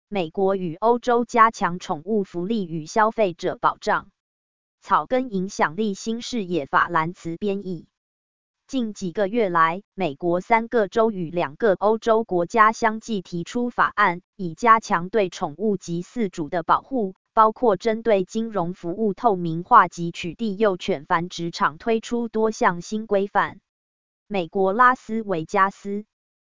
美国与欧洲加强宠物福利与消费者保障。草根影响力新视野法兰茨编译。近几个月来，美国3个州与2个欧洲国家相继提出法案，以加强对宠物及饲主的保护，包括针对金融服务透明化及取缔幼犬繁殖场推出多项新规范。美国拉斯维加斯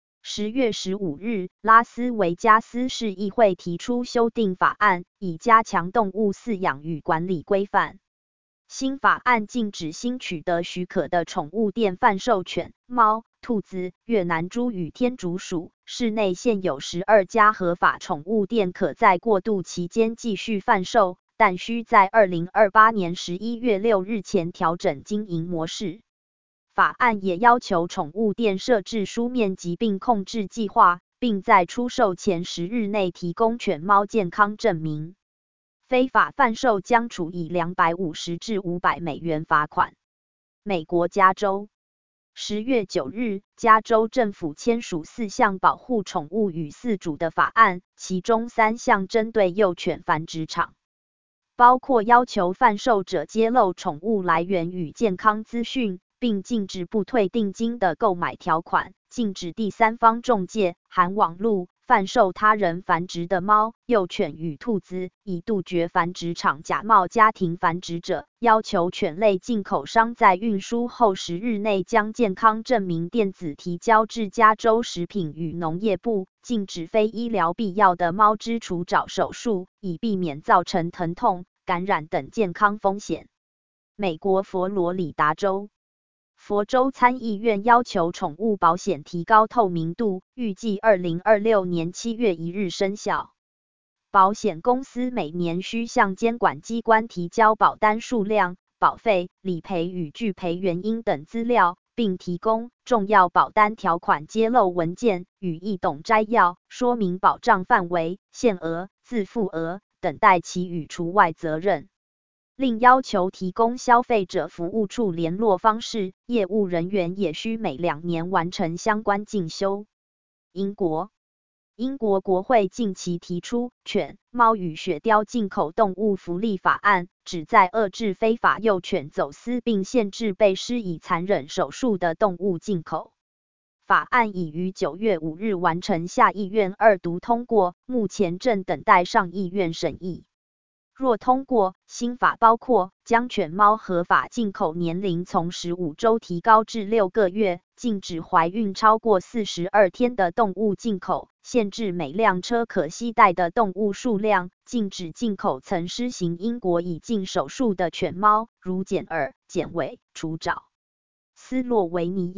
10月15日，拉斯维加斯市议会提出修订法案，以加强动物饲养与管理规范。新法案禁止新取得许可的宠物店贩售犬、猫、兔子、越南猪与天竺鼠。市内现有12家合法宠物店可在过渡期间继续贩售，但需在2028年11月6日前调整经营模式。法案也要求宠物店设置书面疾病控制计划，并在出售前10日内提供犬猫健康证明。非法贩售将处以250至500美元罚款。美国加州10月9日，加州政府签署4项保护宠物与饲主的法案，其中3项针对幼犬繁殖场，包括要求贩售者揭露宠物来源与健康资讯，并禁止不退定金的购买条款，禁止第三方中介含网路贩售他人繁殖的猫、幼犬与兔子，以杜绝繁殖场假冒家庭繁殖者，要求犬类进口商在运输后10日内将健康证明电子提交至加州食品与农业部，禁止非医疗必要的猫只除爪手术，以避免造成疼痛、感染等健康风险。美国佛罗里达州佛州参议院要求宠物保险提高透明度，预计2026年7月1日生效。保险公司每年需向监管机关提交保单数量、保费、理赔与拒赔原因等资料，并提供重要保单条款揭露文件与易懂摘要，说明保障范围、限额、自负额等待其与除外责任。另要求提供消费者服务处联络方式，业务人员也需每2年完成相关进修。英国国会近期提出犬、猫与雪貂进口动物福利法案，旨在遏制非法幼犬走私并限制被施以残忍手术的动物进口。法案已于9月5日完成下议院2读通过，目前正等待上议院审议。若通过，新法包括将犬猫合法进口年龄从15周提高至6个月，禁止怀孕超过42天的动物进口，限制每辆车可携带的动物数量，禁止进口曾施行英国已禁手术的犬猫，如剪耳、剪尾、除爪。斯洛维尼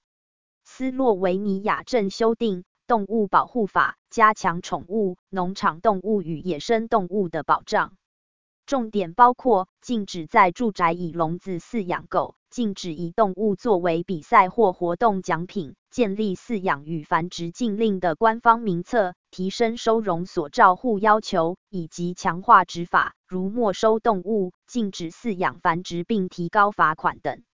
亚正修订动物保护法，加强宠物、农场动物与野生动物的保障。重点包括禁止在住宅以笼子饲养狗，禁止以动物作为比赛或活动奖品，建立饲养与繁殖禁令的官方名册，提升收容所照护要求，以及强化执法，如没收动物、禁止饲养繁殖并提高罚款等。